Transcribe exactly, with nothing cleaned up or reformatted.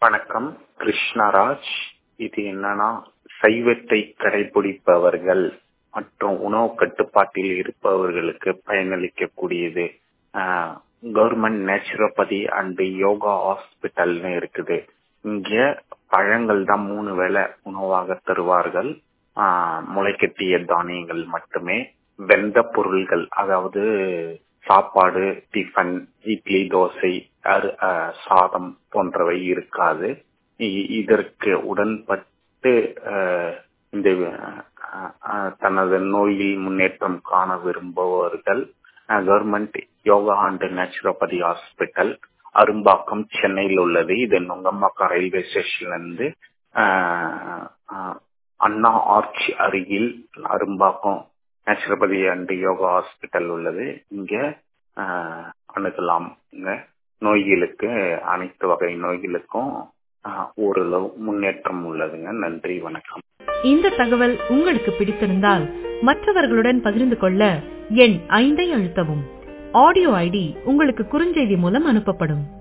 வணக்கம். கிருஷ்ணராஜ். இது என்னன்னா, சைவத்தை கடைபிடிப்பவர்கள் மற்றும் உணவு கட்டுப்பாட்டில் இருப்பவர்களுக்கு பயனளிக்கக்கூடியது. கவர்மெண்ட் நேச்சுரோபதி அண்ட் யோகா ஹாஸ்பிட்டல்னு இருக்குது. இங்க பழங்கள் தான் மூணு வேளை உணவாக தருவார்கள். முளைக்கட்டிய தானியங்கள் மட்டுமே. வெந்த பொருள்கள், அதாவது சாப்பாடு, டிஃபன், இட்லி, தோசை, சாதம் போன்றவை இருக்காது. இதற்கு உடன்பட்டு இந்த தனது நோயில் முன்னேற்றம் காண விரும்புபவர்கள் government yoga and naturopathy hospital Arumbakkam சென்னையில் உள்ளது. இது நுங்கம்பாக்கம் ரயில்வே ஸ்டேஷன்ல இருந்து அண்ணா ஆர்ச் அருகில் Arumbakkam naturopathy and yoga hospital உள்ளது. இங்க அணுகலாம். நோய்களுக்கு, அனைத்து வகை நோய்களுக்கும் ஓரளவு முன்னேற்றம் உள்ளதுங்க. நன்றி, வணக்கம். இந்த தகவல் உங்களுக்கு பிடித்திருந்தால் மற்றவர்களுடன் பகிர்ந்து கொள்ள எண் ஐந்தை அழுத்தவும். ஆடியோ ஐடி உங்களுக்கு குறுஞ்செய்தி மூலம் அனுப்பப்படும்.